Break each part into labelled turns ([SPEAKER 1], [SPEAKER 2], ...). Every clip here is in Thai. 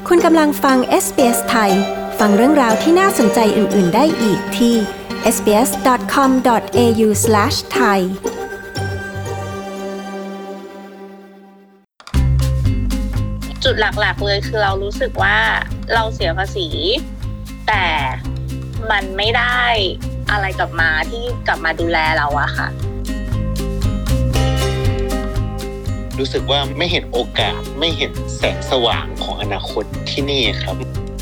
[SPEAKER 1] คุณกำลังฟัง SBS ไทยฟังเรื่องราวที่น่าสนใจอื่นๆได้อีกที่ sbs.com.au/thai
[SPEAKER 2] จุดหลักๆเลยคือเรารู้สึกว่าเราเสียภาษีแต่มันไม่ได้อะไรกลับมาที่กลับมาดูแลเราอะค่ะ
[SPEAKER 3] รู้สึกว่าไม่เห็นโอกาสไม่เห็นแสงสว่างของอนาคตที่นี่ครับ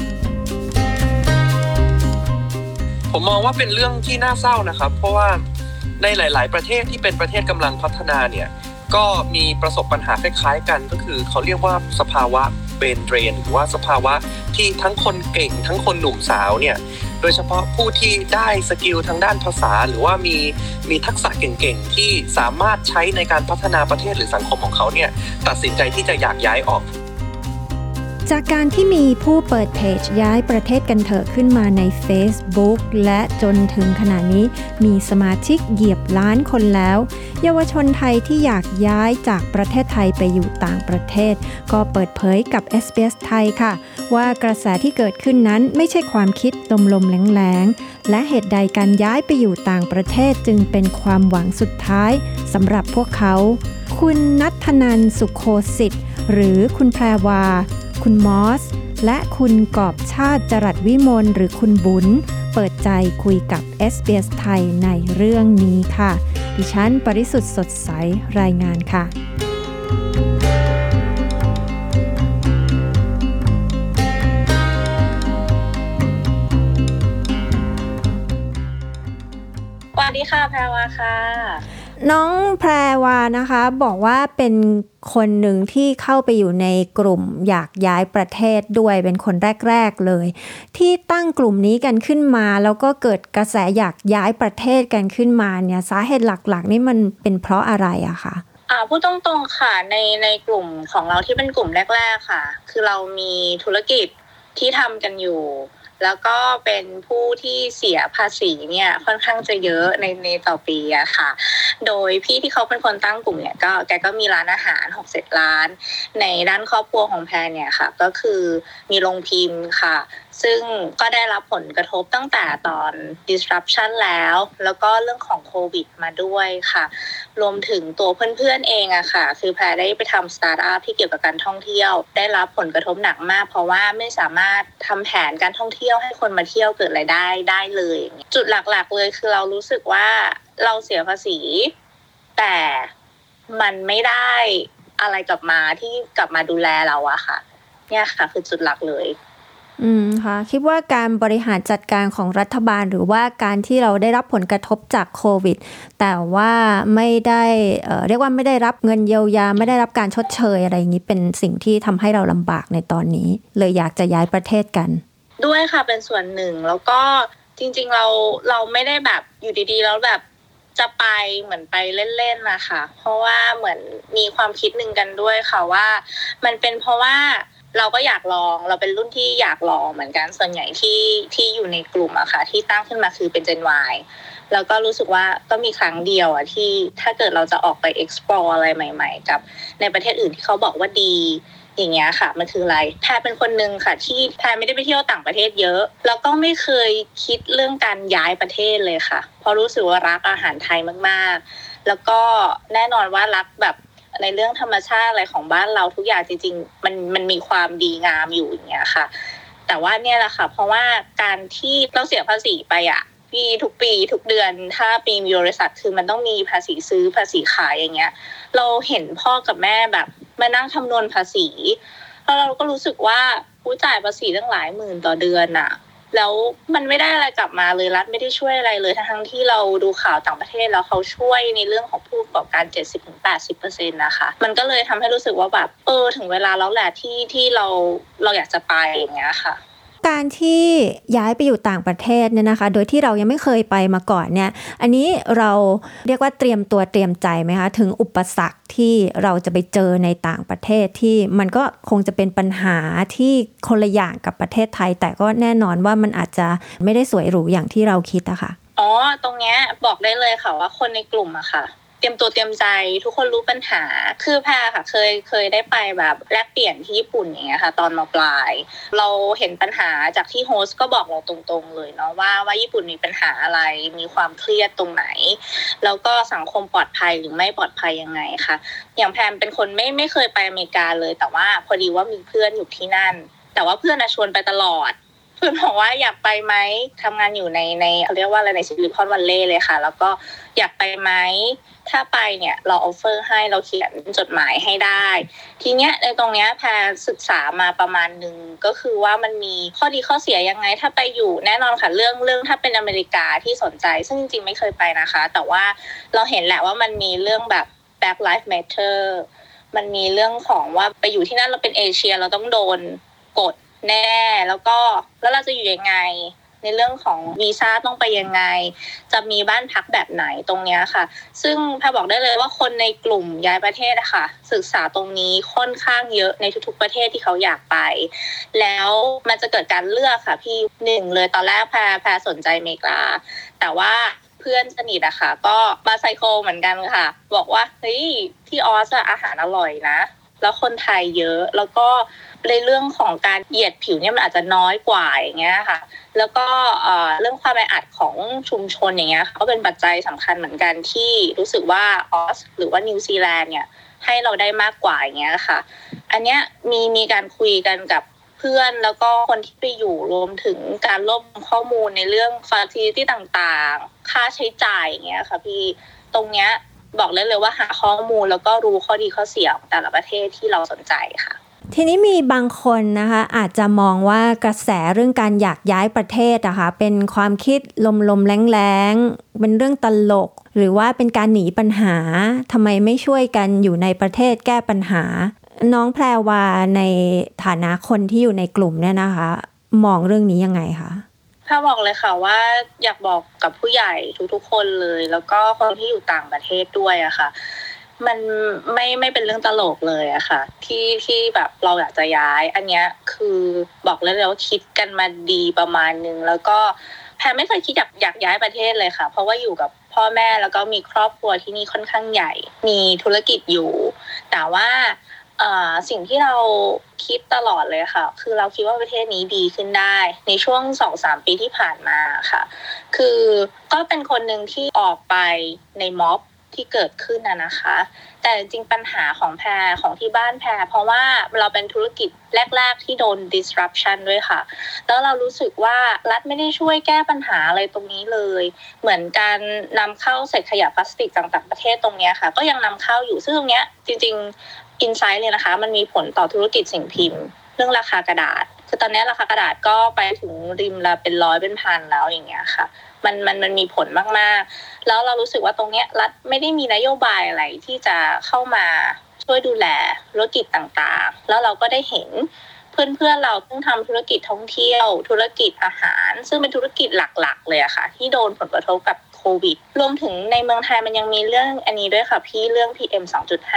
[SPEAKER 4] ผมมองว่าเป็นเรื่องที่น่าเศร้านะครับเพราะว่าในหลายๆประเทศที่เป็นประเทศกำลังพัฒนาเนี่ยก็มีประสบปัญหาคล้ายๆกันก็คือเขาเรียกว่าสภาวะเบรนเดรนหรือว่าสภาวะที่ทั้งคนเก่งทั้งคนหนุ่มสาวเนี่ยโดยเฉพาะผู้ที่ได้สกิลทางด้านภาษาหรือว่ามีทักษะเก่งๆที่สามารถใช้ในการพัฒนาประเทศหรือสังคมของเขาเนี่ยตัดสินใจที่จะอยากย้ายออก
[SPEAKER 1] จากการที่มีผู้เปิดเพจย้ายประเทศกันเถอะขึ้นมาใน Facebook และจนถึงขณะนี้มีสมาชิกเหยียบล้านคนแล้วเยาวชนไทยที่อยากย้ายจากประเทศไทยไปอยู่ต่างประเทศก็เปิดเผยกับ SBS ไทยค่ะว่ากระแสที่เกิดขึ้นนั้นไม่ใช่ความคิดลมๆแรงๆและเหตุใดการย้ายไปอยู่ต่างประเทศจึงเป็นความหวังสุดท้ายสำหรับพวกเขาคุณณัฐนันท์ สุโคสิทธิ์หรือคุณแพรวาคุณมอสและคุณกอบชาติจรัสวิมลหรือคุณบุญเปิดใจคุยกับ SBS ไทยในเรื่องนี้ค่ะดิฉันปริสุทธิ์สดใสรายงานค่ะ
[SPEAKER 2] สวัสดีค่ะแพรวาค่ะ
[SPEAKER 1] น้องแพรวานะคะบอกว่าเป็นคนหนึ่งที่เข้าไปอยู่ในกลุ่มอยากย้ายประเทศด้วยเป็นคนแรกๆเลยที่ตั้งกลุ่มนี้กันขึ้นมาแล้วก็เกิดกระแสอยากย้ายประเทศกันขึ้นมาเนี่ยสาเหตุหลักๆนี่มันเป็นเพราะอะไรอะคะ
[SPEAKER 2] พูดตรงๆค่ะในกลุ่มของเราที่เป็นกลุ่มแรกๆค่ะคือเรามีธุรกิจที่ทำกันอยู่แล้วก็เป็นผู้ที่เสียภาษีเนี่ยค่อนข้างจะเยอะในต่อปีอะค่ะโดยพี่ที่เขาเป็นคนตั้งกลุ่มเนี่ยแกก็มีร้านอาหาร6-7 ร้านในด้านครอบครัวของแพรเนี่ยค่ะก็คือมีโรงพิมพ์ค่ะซึ่งก็ได้รับผลกระทบตั้งแต่ตอน disruption แล้วก็เรื่องของโควิดมาด้วยค่ะรวมถึงตัวเพื่อนๆเองอะค่ะคือแพรได้ไปทำสตาร์ทอัพที่เกี่ยวกับการท่องเที่ยวได้รับผลกระทบหนักมากเพราะว่าไม่สามารถทำแผนการท่องเที่ยวให้คนมาเที่ยวเกิดรายได้เลยจุดหลักๆเลยคือเรารู้สึกว่าเราเสียภาษีแต่มันไม่ได้อะไรกลับมาที่กลับมาดูแลเราอะค่ะเนี่ยค่ะคือจุดหลักเลย
[SPEAKER 1] ค่ะคิดว่าการบริหารจัดการของรัฐบาลหรือว่าการที่เราได้รับผลกระทบจากโควิดแต่ว่าไม่ได้เรียกว่าไม่ได้รับเงินเยียวยาไม่ได้รับการชดเชยอะไรอย่างนี้เป็นสิ่งที่ทำให้เราลำบากในตอนนี้เลยอยากจะย้ายประเทศกัน
[SPEAKER 2] ด้วยค่ะเป็นส่วนหนึ่งแล้วก็จริงๆเราไม่ได้แบบอยู่ดีๆแล้วแบบจะไปเหมือนไปเล่นๆนะคะเพราะว่าเหมือนมีความคิดนึงกันด้วยค่ะว่ามันเป็นเพราะว่าเราก็อยากลองเราเป็นรุ่นที่อยากลองเหมือนกันส่วนใหญ่ที่อยู่ในกลุ่มอะค่ะที่ตั้งขึ้นมาคือเป็น Gen Y แล้วก็รู้สึกว่าก็มีครั้งเดียวอะที่ถ้าเกิดเราจะออกไป explore อะไรใหม่ๆกับในประเทศอื่นที่เขาบอกว่าดีอย่างเงี้ยค่ะมันคืออะไรแพรเป็นคนนึงค่ะที่แพรไม่ได้ไปเที่ยวต่างประเทศเยอะแล้วก็ไม่เคยคิดเรื่องการย้ายประเทศเลยค่ะเพราะรู้สึกว่ารักอาหารไทยมากๆแล้วก็แน่นอนว่ารักแบบในเรื่องธรรมชาติอะไรของบ้านเราทุกอย่างจริงๆมันมีความดีงามอยู่อย่างเงี้ยค่ะแต่ว่าเนี่ยแหละค่ะเพราะว่าการที่เราเสียภาษีไปอะทุกปีทุกเดือนถ้าปีมีบริษัทคือมันต้องมีภาษีซื้อภาษีขายอย่างเงี้ยเราเห็นพ่อกับแม่แบบมานั่งคำนวณภาษีแล้วเราก็รู้สึกว่าผู้จ่ายภาษีตั้งหลายหมื่นต่อเดือนอะแล้วมันไม่ได้อะไรกลับมาเลยรัฐไม่ได้ช่วยอะไรเลยทั้งที่เราดูข่าวต่างประเทศแล้วเขาช่วยในเรื่องของผู้ประกอบการ 70-80% นะคะมันก็เลยทำให้รู้สึกว่าแบบถึงเวลาแล้วแหละที่เราอยากจะไปอย่างเงี้ยค่ะ
[SPEAKER 1] การที่ย้ายไปอยู่ต่างประเทศเนี่ยนะคะโดยที่เรายังไม่เคยไปมาก่อนเนี่ยอันนี้เราเรียกว่าเตรียมตัวเตรียมใจไหมคะถึงอุปสรรคที่เราจะไปเจอในต่างประเทศที่มันก็คงจะเป็นปัญหาที่คนละอย่างกับประเทศไทยแต่ก็แน่นอนว่ามันอาจจะไม่ได้สวยหรูอย่างที่เราคิดอะค่ะ
[SPEAKER 2] ตรงเนี้ยบอกได้เลยค่ะว่าคนในกลุ่มอะค่ะเรียมตัวเตรียมใจทุกคนรู้ปัญหาคือแพรค่ะเคยได้ไปแบบแลกเปลี่ยนที่ญี่ปุ่นอย่างเงี้ยค่ะตอนม.ปลายเราเห็นปัญหาจากที่โฮสต์ก็บอกเราตรงๆเลยเนาะว่าญี่ปุ่นมีปัญหาอะไรมีความเครียดตรงไหนแล้วก็สังคมปลอดภัยหรือไม่ปลอดภัยยังไงค่ะอย่างแพรเป็นคนไม่เคยไปอเมริกาเลยแต่ว่าพอดีว่ามีเพื่อนอยู่ที่นั่นแต่ว่าเพื่อนชวนไปตลอดเพื่อนบอกว่าอยากไปไหมทำงานอยู่ในเรียกว่าอะไรในซิลิคอนวัลเลย์เลยค่ะแล้วก็อยากไปไหมถ้าไปเนี่ยเราออฟเฟอร์ให้เราเขียนจดหมายให้ได้ทีเนี้ยในตรงเนี้ยแพรศึกษามาประมาณนึงก็คือว่ามันมีข้อดีข้อเสียยังไงถ้าไปอยู่แน่นอนค่ะเรื่องถ้าเป็นอเมริกาที่สนใจซึ่งจริงๆไม่เคยไปนะคะแต่ว่าเราเห็นแหละว่ามันมีเรื่องแบบ Black Lives Matter มันมีเรื่องของว่าไปอยู่ที่นั่นเราเป็นเอเชียเราต้องโดนกดแน่แล้วเราจะอยู่ยังไงในเรื่องของวีซ่าต้องไปยังไงจะมีบ้านพักแบบไหนตรงเนี้ยค่ะซึ่งแพรบอกได้เลยว่าคนในกลุ่มย้ายประเทศอะค่ะศึกษาตรงนี้ค่อนข้างเยอะในทุกๆประเทศที่เขาอยากไปแล้วมันจะเกิดการเลือกค่ะพี่หนึ่งเลยตอนแรกแพรสนใจอเมริกาแต่ว่าเพื่อนสนิทอะค่ะก็มาไซโคเหมือนกันค่ะบอกว่าเฮ้ยที่ออสอาหารอร่อยนะแล้วคนไทยเยอะแล้วก็ในเรื่องของการเหยียดผิวเนี่ยมันอาจจะน้อยกว่าอย่างเงี้ยค่ะแล้วก็เรื่องความแออัดของชุมชนอย่างเงี้ยก็เป็นปัจจัยสำคัญเหมือนกันที่รู้สึกว่าออสหรือว่านิวซีแลนด์เนี่ยให้เราได้มากกว่าอย่างเงี้ยค่ะอันเนี้ยมีการคุยกันกับเพื่อนแล้วก็คนที่ไปอยู่รวมถึงการรวบรวมข้อมูลในเรื่อง facility ต่างๆค่าใช้จ่ายอย่างเงี้ยค่ะพี่ตรงเนี้ยบอกเลยว่าหาข้อมูลแล้วก็รู้ข้อดีข้อเสียของแต่ละประเทศที่เราสนใจค่ะ
[SPEAKER 1] ทีนี้มีบางคนนะคะอาจจะมองว่ากระแสเรื่องการอยากย้ายประเทศนะคะเป็นความคิดลมๆแรงๆเป็นเรื่องตลกหรือว่าเป็นการหนีปัญหาทำไมไม่ช่วยกันอยู่ในประเทศแก้ปัญหาน้องแพรวาในฐานะคนที่อยู่ในกลุ่มเนี่ยนะคะมองเรื่องนี้ยังไงคะ
[SPEAKER 2] ถ้าบอกเลยค่ะว่าอยากบอกกับผู้ใหญ่ทุกๆคนเลยแล้วก็คนที่อยู่ต่างประเทศด้วยอะค่ะมันไม่เป็นเรื่องตลกเลยอะค่ะที่แบบเราอยากจะย้ายอันเนี้ยคือบอกเลยว่าคิดกันมาดีประมาณนึงแล้วก็แพรไม่เคยคิดอยากย้ายประเทศเลยค่ะเพราะว่าอยู่กับพ่อแม่แล้วก็มีครอบครัวที่นี่ค่อนข้างใหญ่มีธุรกิจอยู่แต่ว่าสิ่งที่เราคิดตลอดเลยค่ะคือเราคิดว่าประเทศนี้ดีขึ้นได้ในช่วง 2-3 ปีที่ผ่านมาค่ะคือก็เป็นคนนึงที่ออกไปในม็อบที่เกิดขึ้นนะคะแต่จริงๆปัญหาของแพรของที่บ้านแพรเพราะว่าเราเป็นธุรกิจแรกๆที่โดน disruption ด้วยค่ะแล้วเรารู้สึกว่ารัฐไม่ได้ช่วยแก้ปัญหาอะไรตรงนี้เลยเหมือนการนำเข้าเศษขยะพลาสติกจากต่างประเทศตรงนี้ค่ะก็ยังนำเข้าอยู่ซึ่งตรงนี้จริงๆอินไซต์เลยนะคะมันมีผลต่อธุรกิจสิ่งพิมพ์เรื่องราคากระดาษคือตอนนี้ราคากระดาษก็ไปถึงริมละเป็น100เป็นพันแล้วอย่างเงี้ยค่ะมันมีผลมากๆแล้วเรารู้สึกว่าตรงเนี้ยรัฐไม่ได้มีนโยบายอะไรที่จะเข้ามาช่วยดูแลธุรกิจต่างๆแล้วเราก็ได้เห็นเพื่อนๆเราต้องทำธุรกิจท่องเที่ยวธุรกิจอาหารซึ่งเป็นธุรกิจหลักๆเลยอะค่ะที่โดนผลกระทบกับโควิดรวมถึงในเมืองไทยมันยังมีเรื่องอันนี้ด้วยค่ะพี่เรื่อง PM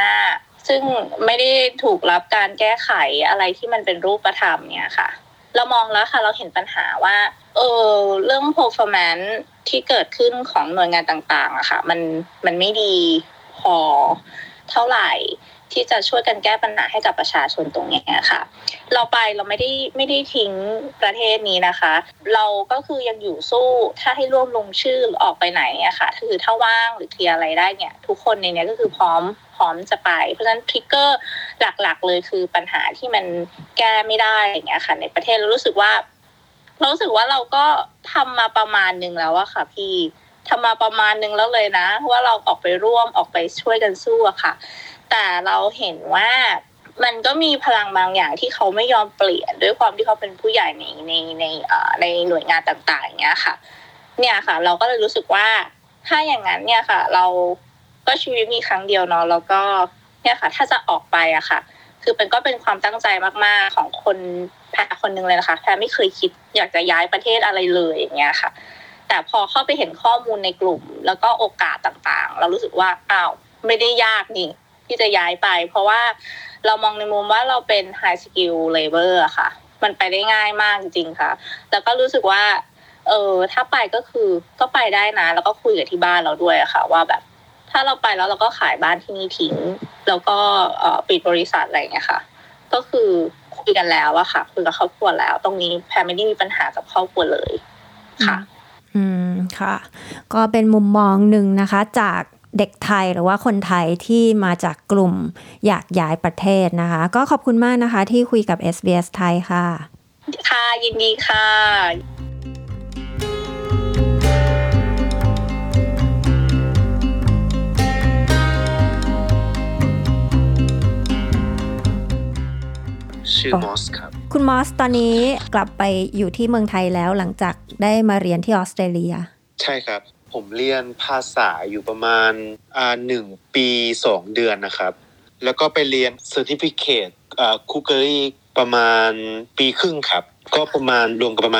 [SPEAKER 2] 2.5 ซึ่งไม่ได้ถูกรับการแก้ไขอะไรที่มันเป็นรูปธรรมเนี่ยค่ะเรามองแล้วค่ะเราเห็นปัญหาว่าเรื่อง performance ที่เกิดขึ้นของหน่วยงานต่างๆอะค่ะมันไม่ดีพอเท่าไหร่ที่จะช่วยกันแก้ปัญหาให้กับประชาชนตรงนี้ค่ะเราไม่ได้ทิ้งประเทศนี้นะคะเราก็คือยังอยู่สู้ถ้าให้ร่วมลงชื่อหรือออกไปไหนเนี่ยค่ะคือถ้าว่างหรือเคลียร์อะไรได้เนี่ยทุกคนในนี้ก็คือพร้อมจะไปเพราะฉะนั้นทริกเกอร์หลักๆเลยคือปัญหาที่มันแก้ไม่ได้อย่างเงี้ยค่ะในประเทศเรารู้สึกว่าเราก็ทำมาประมาณนึงแล้วอะค่ะพี่ทำมาประมาณนึงแล้วเลยนะว่าเราออกไปร่วมออกไปช่วยกันสู้อะค่ะแต่เราเห็นว่ามันก็มีพลังบางอย่างที่เขาไม่ยอมเปลี่ยนด้วยความที่เขาเป็นผู้ใหญ่ในหน่วยงานต่างๆอย่างเงี้ยค่ะเนี่ยค่ะเราก็เลยรู้สึกว่าถ้าอย่างนั้นเนี่ยค่ะเราก็ชีวิตมีครั้งเดียวเนาะแล้วก็เนี่ยค่ะถ้าจะออกไปอะค่ะคือเป็นความตั้งใจมากๆของคนแพรคนนึงเลยนะคะแพรไม่เคยคิดอยากจะย้ายประเทศอะไรเลยอย่างเงี้ยค่ะแต่พอเข้าไปเห็นข้อมูลในกลุ่มแล้วก็โอกาสต่างๆเรารู้สึกว่าอ้าวไม่ได้ยากนี่ที่จะย้ายไปเพราะว่าเรามองในมุมว่าเราเป็น high skill labor อะค่ะมันไปได้ง่ายมากจริงๆค่ะแล้วก็รู้สึกว่าถ้าไปก็คือก็ไปได้นะแล้วก็คุยกับที่บ้านเราด้วยอะค่ะว่าแบบถ้ถ้าเราไปแล้วเราก็ขายบ้านที่นี่ทิ้งแล้วก็ปิดบริษัทอะไรอย่างเงี้ยค่ะก็คือคุยกันแล้วอะค่ะคุยกับครอบครัวแล้วตรงนี้แพรไม่ได้มีปัญหากับครอบครัวเลยค่ะ
[SPEAKER 1] ค่ะก็เป็นมุมมองหนึ่งนะคะจากเด็กไทยหรือว่าคนไทยที่มาจากกลุ่มอยากย้ายประเทศนะคะก็ขอบคุณมากนะคะที่คุยกับ SBS ไทยค่ะ
[SPEAKER 2] ค่ะยินดีค่ะ
[SPEAKER 3] ชื่อมอสครับ
[SPEAKER 1] คุณมอสตอนนี้กลับไปอยู่ที่เมืองไทยแล้วหลังจากได้มาเรียนที่ออสเตรเลีย
[SPEAKER 3] ใช่ครับผมเรียนภาษาอยู่ประมาณ1 ปี 2 เดือนนะครับแล้วก็ไปเรียน Certificate Cookery ประมาณปีครึ่งครับก็ประมาณรวมกันประมาณ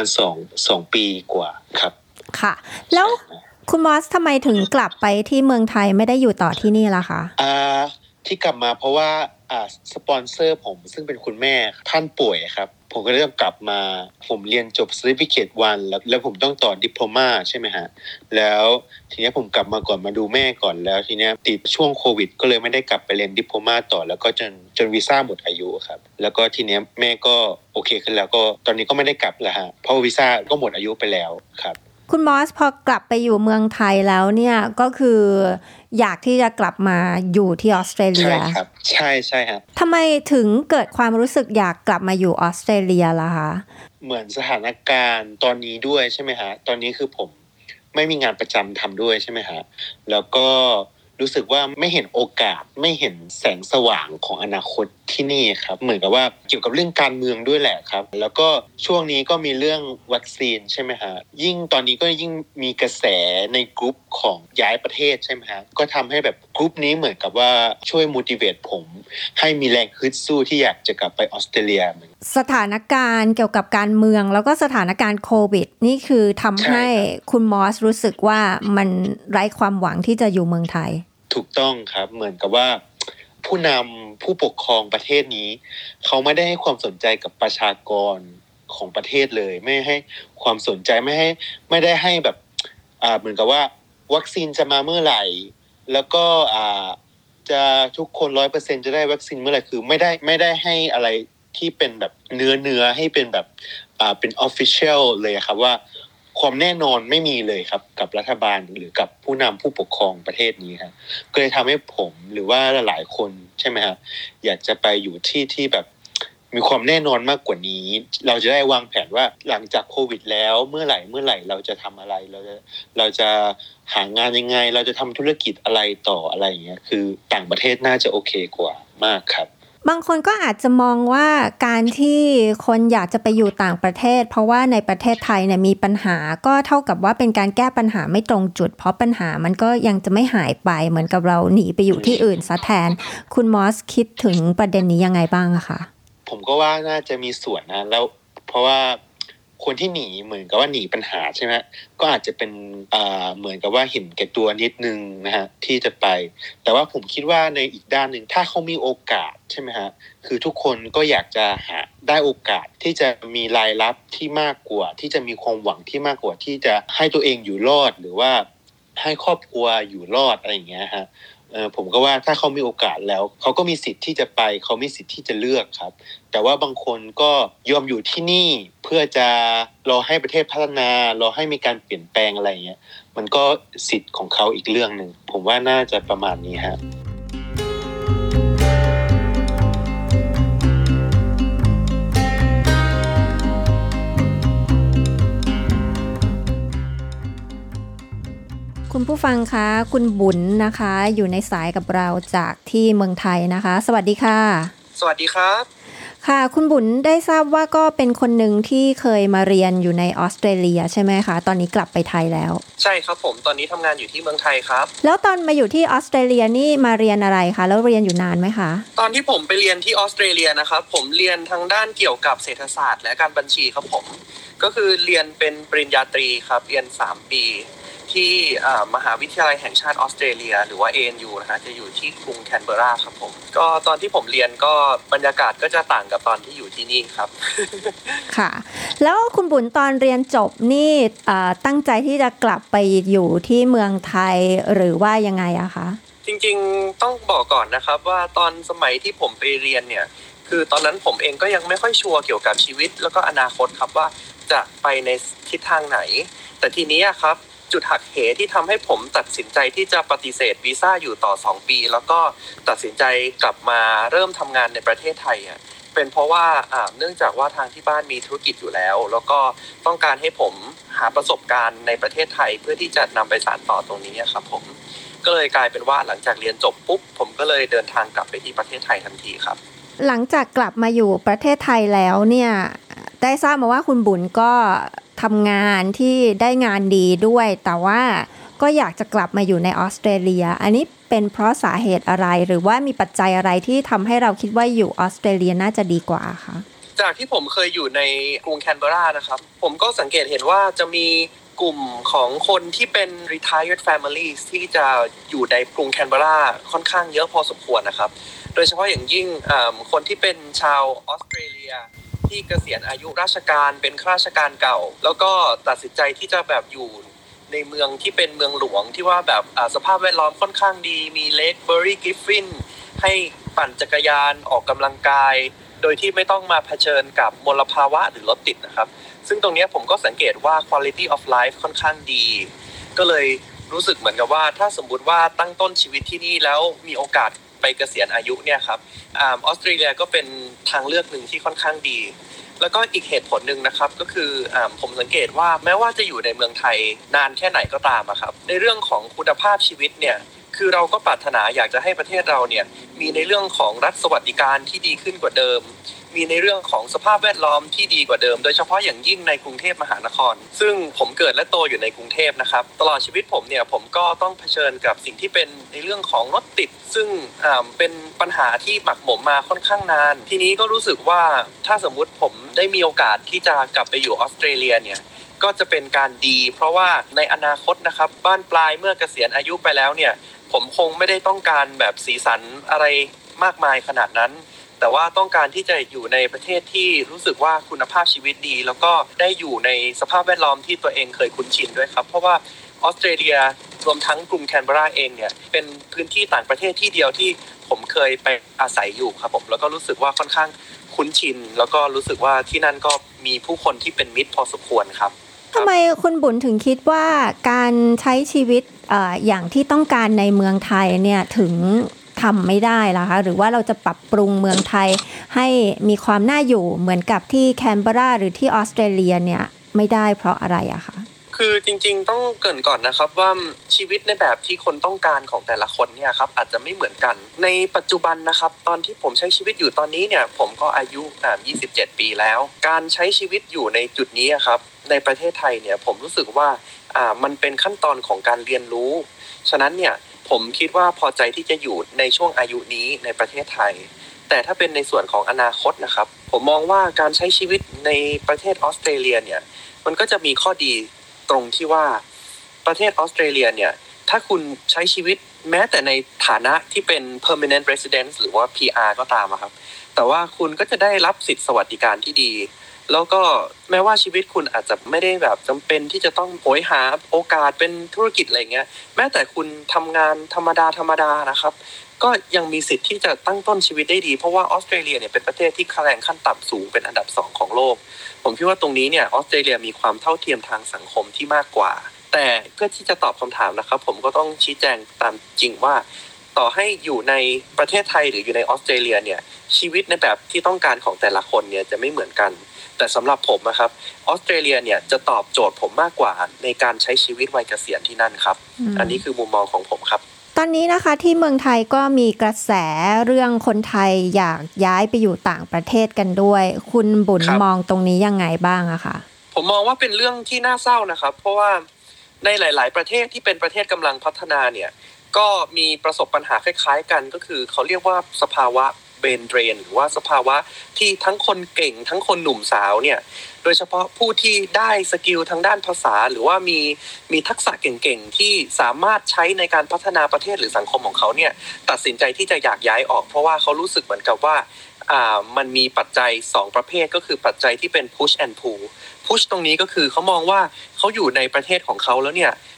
[SPEAKER 3] 2 ปีกว่าครับ
[SPEAKER 1] ค่ะแล้วคุณมอสทำไมถึงกลับไปที่เมืองไทยไม่ได้อยู่ต่อที่นี่ล่ะคะ
[SPEAKER 3] ที่กลับมาเพราะว่าสปอนเซอร์ผมซึ่งเป็นคุณแม่ท่านป่วยครับผมก็เลยต้องกลับมาผมเรียนจบ Certificate 1แล้วผมต้องต่อ Diploma ใช่ไหมฮะแล้วทีนี้ผมกลับมาก่อนมาดูแม่ก่อนแล้วทีนี้ติดช่วงโควิดก็เลยไม่ได้กลับไปเรียน Diploma ต่อแล้วก็จนวีซ่าหมดอายุครับแล้วก็ทีนี้แม่ก็โอเคขึ้นแล้วก็ตอนนี้ก็ไม่ได้กลับแล้วฮะเพราะวีซ่าก็หมดอายุไปแล้วครับ
[SPEAKER 1] คุณมอสพอกลับไปอยู่เมืองไทยแล้วเนี่ยก็คืออยากที่จะกลับมาอยู่ที่ออสเตรเลีย
[SPEAKER 3] ใช่ครับใช่ครับ
[SPEAKER 1] ทำไมถึงเกิดความรู้สึกอยากกลับมาอยู่ออสเตรเลียล่ะคะ
[SPEAKER 3] เหมือนสถานการณ์ตอนนี้ด้วยใช่ไหมฮะตอนนี้คือผมไม่มีงานประจำทำด้วยใช่ไหมฮะแล้วก็รู้สึกว่าไม่เห็นโอกาสไม่เห็นแสงสว่างของอนาคตที่นี่ครับเหมือนกับว่าเกี่ยวกับเรื่องการเมืองด้วยแหละครับแล้วก็ช่วงนี้ก็มีเรื่องวัคซีนใช่ไหมฮะยิ่งตอนนี้ก็ยิ่งมีกระแสในกลุ่มของย้ายประเทศใช่ไหมฮะก็ทำให้แบบกลุ่มนี้เหมือนกับว่าช่วย motivate ผมให้มีแรงฮึดสู้ที่อยากจะกลับไปออสเตรเลีย
[SPEAKER 1] สถานการณ์เกี่ยวกับการเมืองแล้วก็สถานการณ์โควิดนี่คือทำให้คุณมอสรู้สึกว่ามันไร้ความหวังที่จะอยู่เมืองไทย
[SPEAKER 3] ถูกต้องครับเหมือนกับว่าผู้นำผู้ปกครองประเทศนี้เขาไม่ได้ให้ความสนใจกับประชากรของประเทศเลยไม่ให้ความสนใจไม่ได้ให้แบบเหมือนกับว่าวัคซีนจะมาเมื่อไหร่แล้วก็จะทุกคน 100% จะได้วัคซีนเมื่อไหร่คือไม่ได้ให้อะไรที่เป็นแบบเนื้อให้เป็นแบบเป็น official เลยครับว่าความแน่นอนไม่มีเลยครับกับรัฐบาลหรือกับผู้นำผู้ปกครองประเทศนี้ครับก็เลยทำให้ผมหรือว่าหลายคนใช่ไหมครับอยากจะไปอยู่ที่แบบมีความแน่นอนมากกว่านี้เราจะได้วางแผนว่าหลังจากโควิดแล้วเมื่อไหร่เราจะทำอะไรเราจะหางานยังไงเราจะทำธุรกิจอะไรต่ออะไรอย่างเงี้ยคือต่างประเทศน่าจะโอเคกว่ามากครับ
[SPEAKER 1] บางคนก็อาจจะมองว่าการที่คนอยากจะไปอยู่ต่างประเทศเพราะว่าในประเทศไทยเนี่ยมีปัญหาก็เท่ากับว่าเป็นการแก้ปัญหาไม่ตรงจุดเพราะปัญหามันก็ยังจะไม่หายไปเหมือนกับเราหนีไปอยู่ที่อื่นซะแทนคุณมอสคิดถึงประเด็นนี้ยังไงบ้างอะคะ
[SPEAKER 3] ผมก็ว่าน่าจะมีส่วนนะแล้วเพราะว่าคนที่หนีเหมือนกับว่าหนีปัญหาใช่ไหมก็อาจจะเป็นเหมือนกับว่าเห็นแก่ตัวนิดนึงนะฮะที่จะไปแต่ว่าผมคิดว่าในอีกด้านนึงถ้าเขามีโอกาสใช่ไหมฮะคือทุกคนก็อยากจะหาได้โอกาสที่จะมีรายรับที่มากกว่าที่จะมีความหวังที่มากกว่าที่จะให้ตัวเองอยู่รอดหรือว่าให้ครอบครัวอยู่รอดอะไรอย่างเงี้ยฮะผมก็ว่าถ้าเขามีโอกาสแล้วเขาก็มีสิทธิ์ที่จะไปเขามีสิทธิ์ที่จะเลือกครับแต่ว่าบางคนก็ยอมอยู่ที่นี่เพื่อจะรอให้ประเทศพัฒนารอให้มีการเปลี่ยนแปลงอะไรเงี้ยมันก็สิทธิ์ของเขาอีกเรื่องนึงผมว่าน่าจะประมาณนี้ฮะ
[SPEAKER 1] คุณผู้ฟังคะคุณบุญนะคะอยู่ในสายกับเราจากที่เมืองไทยนะคะสวัสดีค่ะ
[SPEAKER 4] สวัสดีครับ
[SPEAKER 1] ค่ะคุณบุญได้ทราบว่าก็เป็นคนหนึ่งที่เคยมาเรียนอยู่ในออสเตรเลียใช่ไหมคะตอนนี้กลับไปไทยแล้ว
[SPEAKER 4] ใช่ครับผมตอนนี้ทำงานอยู่ที่เมืองไทยครับ
[SPEAKER 1] แล้วตอนมาอยู่ที่ออสเตรเลียนี่มาเรียนอะไรคะแล้วเรียนอยู่นานไหมคะ
[SPEAKER 4] ตอนที่ผมไปเรียนที่ออสเตรเลียนะครับผมเรียนทางด้านเกี่ยวกับเศรษฐศาสตร์และการบัญชีครับผมก็คือเรียนเป็นปริญญาตรีครับเรียน3 ปีที่มหาวิทยาลัยแห่งชาติออสเตรเลียหรือว่า ANU นะฮะจะอยู่ที่กรุงแคนเบอราครับผมก็ตอนที่ผมเรียนก็บรรยากาศก็จะต่างกับตอนที่อยู่ที่นี่ครับ
[SPEAKER 1] ค่ะแล้วคุณบุญตอนเรียนจบนี่ตั้งใจที่จะกลับไปอยู่ที่เมืองไทยหรือว่ายังไงอะคะ
[SPEAKER 4] จริงๆต้องบอกก่อนนะครับว่าตอนสมัยที่ผมไปเรียนเนี่ยคือตอนนั้นผมเองก็ยังไม่ค่อยชัวร์เกี่ยวกับชีวิตแล้วก็อนาคตครับว่าจะไปในทิศทางไหนแต่ทีนี้ครับจุดหักเหที่ทำให้ผมตัดสินใจที่จะปฏิเสธวีซ่าอยู่ต่อ2ปีแล้วก็ตัดสินใจกลับมาเริ่มทำงานในประเทศไทยเป็นเพราะว่าเนื่องจากว่าทางที่บ้านมีธุรกิจอยู่แล้วแล้วก็ต้องการให้ผมหาประสบการณ์ในประเทศไทยเพื่อที่จะนำไปสานต่อตรงนี้ครับผมก็เลยกลายเป็นว่าหลังจากเรียนจบปุ๊บผมก็เลยเดินทางกลับไปที่ประเทศไทยทันทีครับ
[SPEAKER 1] หลังจากกลับมาอยู่ประเทศไทยแล้วเนี่ยได้ทราบมาว่าคุณบุญก็ทำงานที่ได้งานดีด้วยแต่ว่าก็อยากจะกลับมาอยู่ในออสเตรเลียอันนี้เป็นเพราะสาเหตุอะไรหรือว่ามีปัจจัยอะไรที่ทำให้เราคิดว่าอยู่ออสเตรเลียน่าจะดีกว่าคะ
[SPEAKER 4] จากที่ผมเคยอยู่ในกรุงแคนเบอร์รานะครับผมก็สังเกตเห็นว่าจะมีกลุ่มของคนที่เป็น retired families ที่จะอยู่ในกรุงแคนเบอร์ราค่อนข้างเยอะพอสมควรนะครับโดยเฉพาะอย่างยิ่งคนที่เป็นชาวออสเตรเลียที่เกษียณอายุราชการเป็นข้าราชการเก่าแล้วก็ตัดสินใจที่จะแบบอยู่ในเมืองที่เป็นเมืองหลวงที่ว่าแบบสภาพแวดล้อมค่อนข้างดีมีเลคเบอร์รี่กริฟฟินให้ปั่นจักรยานออกกำลังกายโดยที่ไม่ต้องมาเผชิญกับมลภาวะหรือรถติดนะครับซึ่งตรงนี้ผมก็สังเกตว่า quality of life ค่อนข้างดีก็เลยรู้สึกเหมือนกับว่าถ้าสมมุติว่าตั้งต้นชีวิตที่นี่แล้วมีโอกาสไปเกษียณอายุเนี่ยครับออสเตรเลียก็เป็นทางเลือกหนึ่งที่ค่อนข้างดีแล้วก็อีกเหตุผลหนึ่งนะครับก็คือผมสังเกตว่าแม้ว่าจะอยู่ในเมืองไทยนานแค่ไหนก็ตามครับในเรื่องของคุณภาพชีวิตเนี่ยคือเราก็ปรารถนาอยากจะให้ประเทศเราเนี่ยมีในเรื่องของรัฐสวัสดิการที่ดีขึ้นกว่าเดิมมีในเรื่องของสภาพแวดล้อมที่ดีกว่าเดิมโดยเฉพาะอย่างยิ่งในกรุงเทพมหานครซึ่งผมเกิดและโตอยู่ในกรุงเทพนะครับตลอดชีวิตผมเนี่ยผมก็ต้องเผชิญกับสิ่งที่เป็นในเรื่องของรถติดซึ่งเป็นปัญหาที่หมักหมมมาค่อนข้างนานทีนี้ก็รู้สึกว่าถ้าสมมุติผมได้มีโอกาสที่จะกลับไปอยู่ออสเตรเลียเนี่ยก็จะเป็นการดีเพราะว่าในอนาคตนะครับบ้านปลายเมื่อเกษียณอายุไปแล้วเนี่ยผมคงไม่ได้ต้องการแบบสีสันอะไรมากมายขนาดนั้นแต่ว่าต้องการที่จะอยู่ในประเทศที่รู้สึกว่าคุณภาพชีวิตดีแล้วก็ได้อยู่ในสภาพแวดล้อมที่ตัวเองเคยคุ้นชินด้วยครับเพราะว่าออสเตรเลียรวมทั้งกรุงแคนเบอร์ราเองเนี่ยเป็นพื้นที่ต่างประเทศที่เดียวที่ผมเคยไปอาศัยอยู่ครับผมแล้วก็รู้สึกว่าค่อนข้างคุ้นชินแล้วก็รู้สึกว่าที่นั่นก็มีผู้คนที่เป็นมิตรพอสมควรครับ
[SPEAKER 1] ทำไมคุณบุญถึงคิดว่าการใช้ชีวิตอย่างที่ต้องการในเมืองไทยเนี่ยถึงทำไม่ได้ล่ะคะหรือว่าเราจะปรับปรุงเมืองไทยให้มีความน่าอยู่เหมือนกับที่แคนเบอร์ราหรือที่ออสเตรเลียเนี่ยไม่ได้เพราะอะไรอะคะ
[SPEAKER 4] คือจริงๆต้องเกริ่นก่อนนะครับว่าชีวิตในแบบที่คนต้องการของแต่ละคนเนี่ยครับอาจจะไม่เหมือนกันในปัจจุบันนะครับตอนที่ผมใช้ชีวิตอยู่ตอนนี้เนี่ยผมก็อายุ27 ปีแล้วการใช้ชีวิตอยู่ในจุดนี้ครับในประเทศไทยเนี่ยผมรู้สึกว่ามันเป็นขั้นตอนของการเรียนรู้ฉะนั้นเนี่ยผมคิดว่าพอใจที่จะอยู่ในช่วงอายุนี้ในประเทศไทยแต่ถ้าเป็นในส่วนของอนาคตนะครับผมมองว่าการใช้ชีวิตในประเทศออสเตรเลียเนี่ยมันก็จะมีข้อดีตรงที่ว่าประเทศออสเตรเลียเนี่ยถ้าคุณใช้ชีวิตแม้แต่ในฐานะที่เป็น permanent resident หรือว่า PR ก็ตามครับแต่ว่าคุณก็จะได้รับสิทธิสวัสดิการที่ดีแล้วก็แม้ว่าชีวิตคุณอาจจะไม่ได้แบบจำเป็นที่จะต้องโหยหาโอกาสเป็นธุรกิจอะไรเงี้ยแม้แต่คุณทำงานธรรมดานะครับก็ยังมีสิทธิ์ที่จะตั้งต้นชีวิตได้ดีเพราะว่าออสเตรเลียเนี่ยเป็นประเทศที่ค่าแรงขั้นต่ำสูงเป็นอันดับ2ของโลกผมคิดว่าตรงนี้เนี่ยออสเตรเลียมีความเท่าเทียมทางสังคมที่มากกว่าแต่เพื่อที่จะตอบคำถามนะครับผมก็ต้องชี้แจงตามจริงว่าต่อให้อยู่ในประเทศไทยหรืออยู่ในออสเตรเลียเนี่ยชีวิตในแบบที่ต้องการของแต่ละคนเนี่ยจะไม่เหมือนกันแต่สำหรับผมนะครับออสเตรเลียเนี่ยจะตอบโจทย์ผมมากกว่าในการใช้ชีวิตวัยเกษียณที่นั่นครับอันนี้คือมุมมองของผมครับ
[SPEAKER 1] ตอนนี้นะคะที่เมืองไทยก็มีกระแสเรื่องคนไทยอยากย้ายไปอยู่ต่างประเทศกันด้วยคุณบุญมองตรงนี้ยังไงบ้างอะคะ
[SPEAKER 4] ผมมองว่าเป็นเรื่องที่น่าเศร้านะครับเพราะว่าในหลายๆประเทศที่เป็นประเทศกำลังพัฒนาเนี่ยก็มีประสบปัญหาคล้ายๆกันก็คือเขาเรียกว่าสภาวะเบนเดรนหรือว่าสภาวะที่ทั้งคนเก่งทั้งคนหนุ่มสาวเนี่ยโดยเฉพาะผู้ที่ได้สกิลทางด้านภาษาหรือว่ามีทักษะเก่งๆที่สามารถใช้ในการพัฒนาประเทศหรือสังคมของเขาเนี่ยตัดสินใจที่จะอยากย้ายออกเพราะว่าเขารู้สึกเหมือนกับว่ามันมีปัจจัย2ประเภทก็คือปัจจัยที่เป็น push and pull push ตรงนี้ก็คือเขามองว่าเขาอยู่ในประเทศของเขาแล้วเนี่ย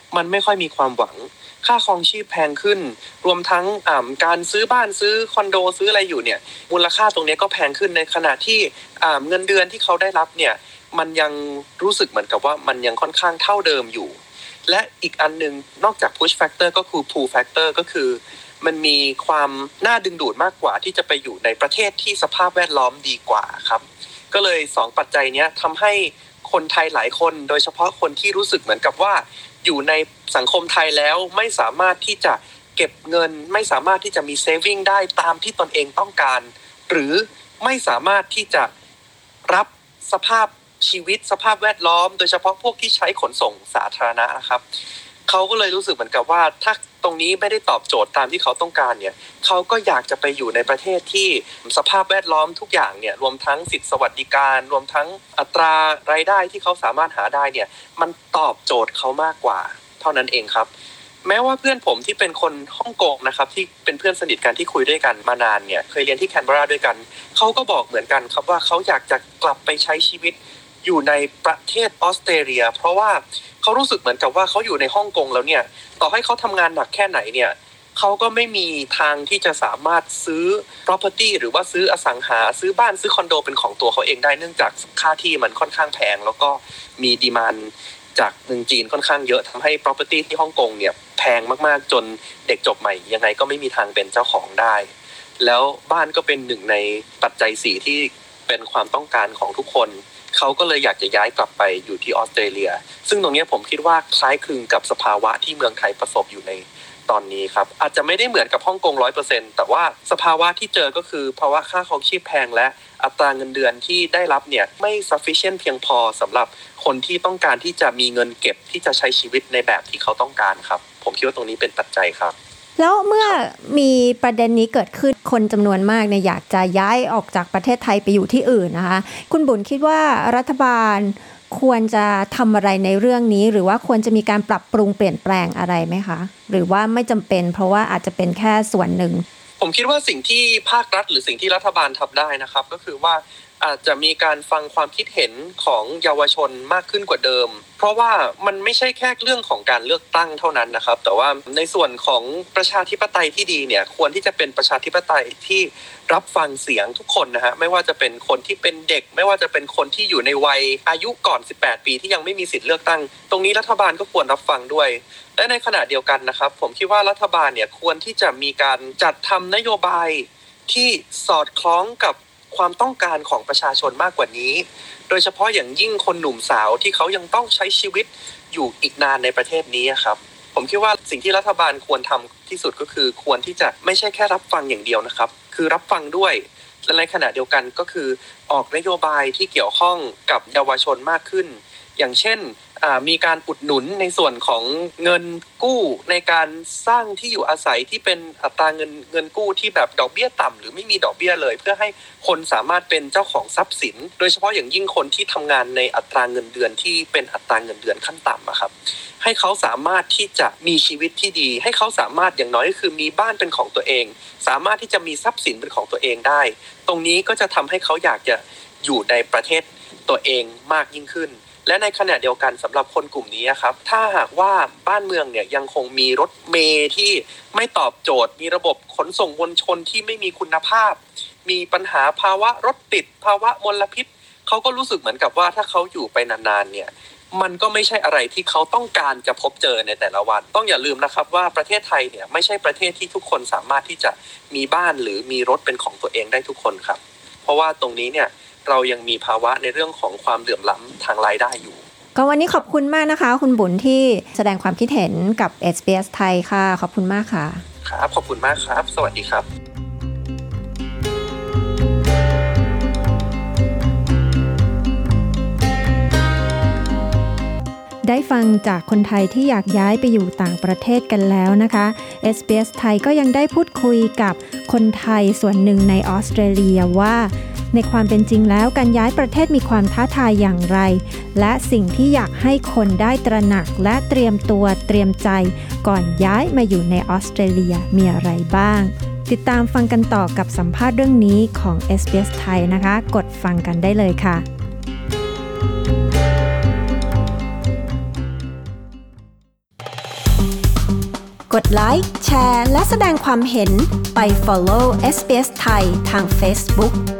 [SPEAKER 4] มันไม่ค่อยมีความหวังค่าครองชีพแพงขึ้นรวมทั้งการซื้อบ้านซื้อคอนโดซื้ออะไรอยู่เนี่ยมูลค่าตรงนี้ก็แพงขึ้นในขณะที่เงินเดือนที่เขาได้รับเนี่ยมันยังรู้สึกเหมือนกับว่ามันยังค่อนข้างเท่าเดิมอยู่และอีกอันนึงนอกจาก push factor ก็คือ pull factor ก็คือมันมีความน่าดึงดูดมากกว่าที่จะไปอยู่ในประเทศที่สภาพแวดล้อมดีกว่าครับก็เลย2ปัจจัยนี้ทำให้คนไทยหลายคนโดยเฉพาะคนที่รู้สึกเหมือนกับว่าอยู่ในสังคมไทยแล้วไม่สามารถที่จะเก็บเงินไม่สามารถที่จะมี saving ได้ตามที่ตนเองต้องการหรือไม่สามารถที่จะรับสภาพชีวิตสภาพแวดล้อมโดยเฉพาะพวกที่ใช้ขนส่งสาธารณะนะครับเขาก็เลยรู้สึกเหมือนกับว่าถ้าตรงนี้ไม่ได้ตอบโจทย์ตามที่เขาต้องการเนี่ยเขาก็อยากจะไปอยู่ในประเทศที่สภาพแวดล้อมทุกอย่างเนี่ยรวมทั้งสิทธิสวัสดิการรวมทั้งอัตรารายได้ที่เขาสามารถหาได้เนี่ยมันตอบโจทย์เขามากกว่าเท่านั้นเองครับแม้ว่าเพื่อนผมที่เป็นคนฮ่องกงนะครับที่เป็นเพื่อนสนิทกันที่คุยด้วยกันมานานเนี่ยเคยเรียนที่แคนเบราด้วยกันเขาก็บอกเหมือนกันครับว่าเขาอยากจะกลับไปใช้ชีวิตอยู่ในประเทศออสเตรเลียเพราะว่าเขารู้สึกเหมือนกับว่าเขาอยู่ในฮ่องกงแล้วเนี่ยต่อให้เขาทำงานหนักแค่ไหนเนี่ยเขาก็ไม่มีทางที่จะสามารถซื้อ property หรือว่าซื้ออสังหาซื้อบ้านซื้อคอนโดเป็นของตัวเขาเองได้เนื่องจากค่าที่มันค่อนข้างแพงแล้วก็มีดีมานด์จากเมืองจีนค่อนข้างเยอะทำให้ property ที่ฮ่องกงเนี่ยแพงมากๆจนเด็กจบใหม่ยังไงก็ไม่มีทางเป็นเจ้าของได้แล้วบ้านก็เป็นหนึ่งในปัจจัย4ที่เป็นความต้องการของทุกคนเขาก็เลยอยากจะย้ายกลับไปอยู่ที่ออสเตรเลียซึ่งตรงนี้ผมคิดว่าคล้ายคลึงกับสภาวะที่เมืองไทยประสบอยู่ในตอนนี้ครับอาจจะไม่ได้เหมือนกับฮ่องกง 100% แต่ว่าสภาวะที่เจอก็คือภาวะค่าครองชีพแพงและอัตราเงินเดือนที่ได้รับเนี่ยไม่ sufficient เพียงพอสำหรับคนที่ต้องการที่จะมีเงินเก็บที่จะใช้ชีวิตในแบบที่เขาต้องการครับผมคิดว่าตรงนี้เป็นปัจจัยครับ
[SPEAKER 1] แล้วเมื่อมีประเด็นนี้เกิดขึ้นคนจำนวนมากเนี่ยอยากจะย้ายออกจากประเทศไทยไปอยู่ที่อื่นนะคะคุณบุญคิดว่ารัฐบาลควรจะทำอะไรในเรื่องนี้หรือว่าควรจะมีการปรับปรุงเปลี่ยนแปลงอะไรไหมคะหรือว่าไม่จำเป็นเพราะว่าอาจจะเป็นแค่ส่วนหนึ่ง
[SPEAKER 4] ผมคิดว่าสิ่งที่ภาครัฐหรือสิ่งที่รัฐบาลทำได้นะครับก็คือว่าอาจจะมีการฟังความคิดเห็นของเยาวชนมากขึ้นกว่าเดิมเพราะว่ามันไม่ใช่แค่เรื่องของการเลือกตั้งเท่านั้นนะครับแต่ว่าในส่วนของประชาธิปไตยที่ดีเนี่ยควรที่จะเป็นประชาธิปไตยที่รับฟังเสียงทุกคนนะฮะไม่ว่าจะเป็นคนที่เป็นเด็กไม่ว่าจะเป็นคนที่อยู่ในวัยอายุก่อน18ปีที่ยังไม่มีสิทธิ์เลือกตั้งตรงนี้รัฐบาลก็ควรรับฟังด้วยและในขณะเดียวกันนะครับผมคิดว่ารัฐบาลเนี่ยควรที่จะมีการจัดทำนโยบายที่สอดคล้องกับความต้องการของประชาชนมากกว่านี้โดยเฉพาะอย่างยิ่งคนหนุ่มสาวที่เขายังต้องใช้ชีวิตอยู่อีกนานในประเทศนี้ครับผมคิดว่าสิ่งที่รัฐบาลควรทำที่สุดก็คือควรที่จะไม่ใช่แค่รับฟังอย่างเดียวนะครับคือรับฟังด้วยและในขณะเดียวกันก็คือออกนโยบายที่เกี่ยวข้องกับเยาวชนมากขึ้นอย่างเช่นมีการอุดหนุนในส่วนของเงินกู้ในการสร้างที่อยู่อาศัยที่เป็นอัตราเงินกู้ที่แบบดอกเบี้ยต่ำหรือไม่มีดอกเบี้ยเลยเพื่อให้คนสามารถเป็นเจ้าของทรัพย์สินโดยเฉพาะอย่างยิ่งคนที่ทำงานในอัตราเงินเดือนที่เป็นอัตราเงินเดือนขั้นต่ำครับให้เขาสามารถที่จะมีชีวิตที่ดีให้เขาสามารถอย่างน้อยก็คือมีบ้านเป็นของตัวเองสามารถที่จะมีทรัพย์สินเป็นของตัวเองได้ตรงนี้ก็จะทำให้เขาอยากจะอยู่ในประเทศตัวเองมากยิ่งขึ้นและในขณะเดียวกันสำหรับคนกลุ่มนี้ครับถ้าหากว่าบ้านเมืองเนี่ยยังคงมีรถเมล์ที่ไม่ตอบโจทย์มีระบบขนส่งมวลชนที่ไม่มีคุณภาพมีปัญหาภาวะรถติดภาวะมลพิษเขาก็รู้สึกเหมือนกับว่าถ้าเขาอยู่ไปนานๆเนี่ยมันก็ไม่ใช่อะไรที่เขาต้องการจะพบเจอในแต่ละวันต้องอย่าลืมนะครับว่าประเทศไทยเนี่ยไม่ใช่ประเทศที่ทุกคนสามารถที่จะมีบ้านหรือมีรถเป็นของตัวเองได้ทุกคนครับเพราะว่าตรงนี้เนี่ยเรายังมีภาวะในเรื่องของความเหลื่อมล้ำทางรายได้อยู่
[SPEAKER 1] ก็วันนี้ขอบคุณมากนะคะคุณบุญที่แสดงความคิดเห็นกับ SBS ไทยค่ะขอบคุณมากค่ะ
[SPEAKER 4] ครับขอบคุณมากครับสวัสดีครับ
[SPEAKER 1] ได้ฟังจากคนไทยที่อยากย้ายไปอยู่ต่างประเทศกันแล้วนะคะ SBS ไทยก็ยังได้พูดคุยกับคนไทยส่วนหนึ่งในออสเตรเลียว่าในความเป็นจริงแล้วการย้ายประเทศมีความท้าทายอย่างไรและสิ่งที่อยากให้คนได้ตระหนักและเตรียมตัวเตรียมใจก่อนย้ายมาอยู่ในออสเตรเลียมีอะไรบ้างติดตามฟังกันต่อกับสัมภาษณ์เรื่องนี้ของ SBS ไทยนะคะกดฟังกันได้เลยค่ะดไลค์ แชร์ และแสดงความเห็นไป follow SBS ไทยทาง Facebook